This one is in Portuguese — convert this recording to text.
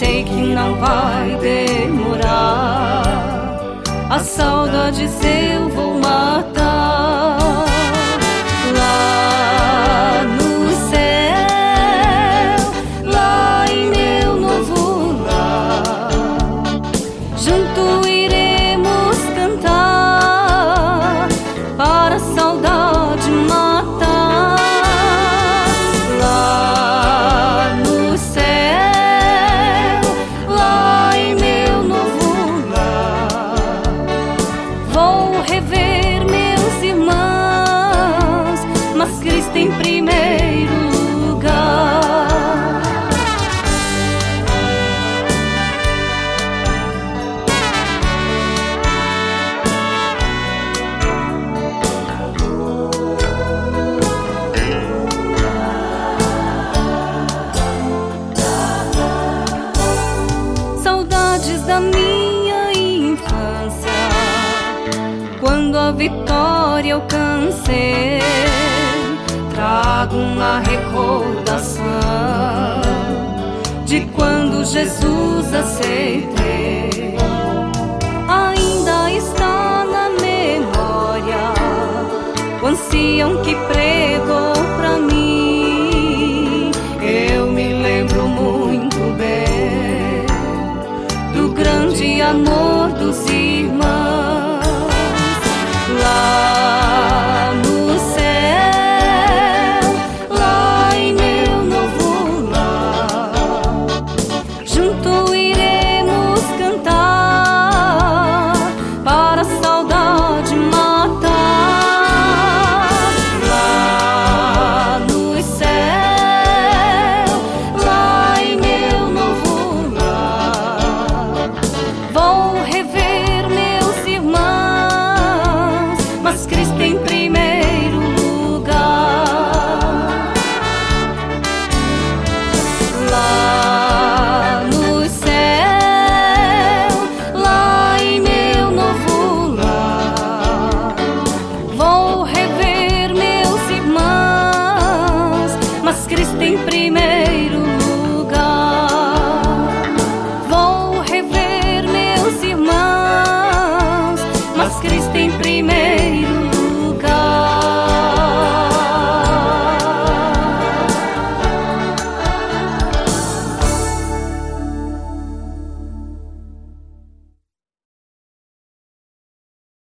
sei que não vai demorar. A saudade eu vou matar. Lá no céu, lá em meu novo lar, junto iremos cantar para a saudade matar. Lá no céu, lá em meu novo lar, vou rever meus irmãos, mas Cristo em primeiro lugar. Saudades da minha infância, quando a vitória alcancei, trago uma recordação de quando Jesus aceitou